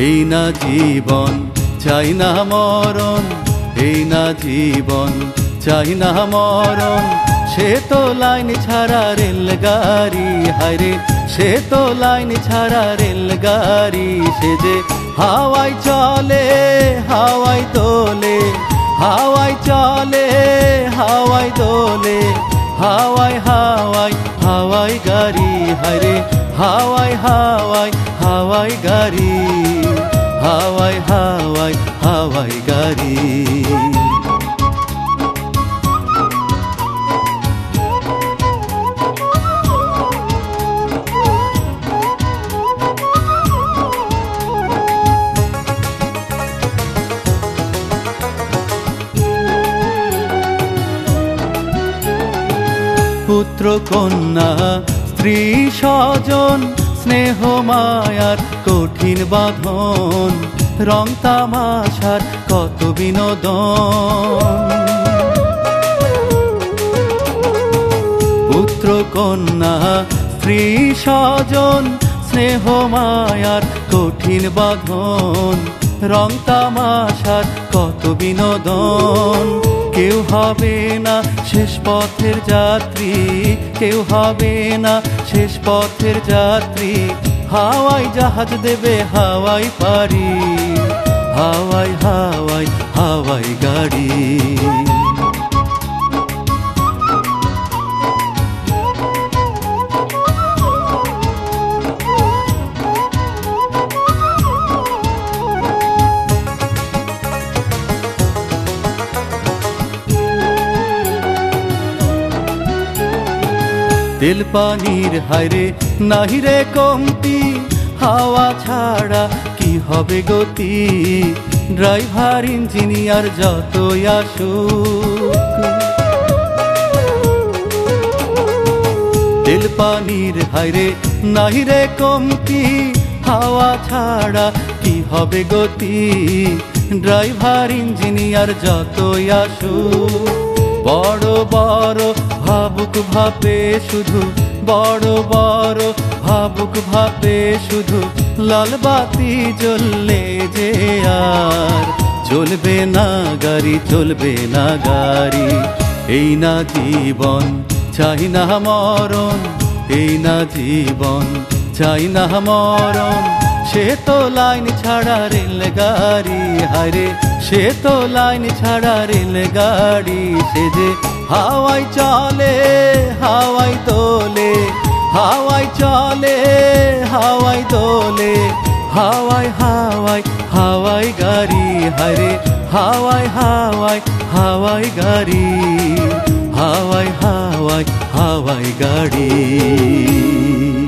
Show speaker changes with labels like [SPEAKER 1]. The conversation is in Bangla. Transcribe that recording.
[SPEAKER 1] এই না জীবন চাই না মরণ, এই না জীবন চাই না মরণ। সে তো লাইন ছাড়া রেলগাড়ি, হায়রে সে তো লাইন ছাড়া রেলগাড়ি। সে যে হাওয়ায় চলে হাওয়ায় দোলে, হাওয়ায় চলে হাওয়ায় দোলে, হাওয়ায় হাওয়ায় হাওয়ায় গাড়ি, হায়রে হাওয়ায় হাওয়ায় হাওয়ায় গাড়ি, হাওয়ায় হাওয়ায় হাওয়ায় গাড়ি। পুত্র কন্যা স্ত্রী স্বজন, স্নেহ মায়ার কঠিন বাঁধন, রং তামাশার কত বিনোদন। পুত্র কন্যা স্ত্রী স্বজন, স্নেহ মায়ার কঠিন বাঁধন, রং তামাশার কত বিনোদন। কেউ হবে না শেষ পথের যাত্রী, কেউ হবে না শেষ পথের যাত্রী। হাওয়ায় জাহাজ দেবে হাওয়ায় পারি, হাওয়ায় হাওয়ায় হাওয়ায় গাড়ি। তেল পানির হায়রে নাহিরে কমতি, হাওয়া ছাড়া কি হবে গতি। ড্রাইভার ইঞ্জিনিয়ার যতই আসুক, তেল পানির হায়রে নাহিরে কমতি, হাওয়া ছাড়া কি হবে গতি। ড্রাইভার ইঞ্জিনিয়ার যতই আসুক, বড় বড় ভাবুক ভাবে শুধু, বড় বড় ভাবুক ভাবে শুধু। লাল বাতি জ্বললে যে আর চলবে না গাড়ি, চলবে না গাড়ি। এই না জীবন চাই না মরণ, এই না জীবন চাই না মরণ। সে তো লাইন ছাড়া রেলগাড়ি, হায়রে সে তো লাইন ছাড়া রেলগাড়ি। সে যে হাওয়ায় চলে হাওয়ায় দোলে, হাওয়ায় চলে হাওয়ায় দোলে, হাওয়ায় হাওয়ায় হাওয়ায় গাড়ি, হায়রে হাওয়ায় হাওয়ায় হাওয়ায় গাড়ি, হাওয়ায় হাওয়ায় হাওয়ায় গাড়ি।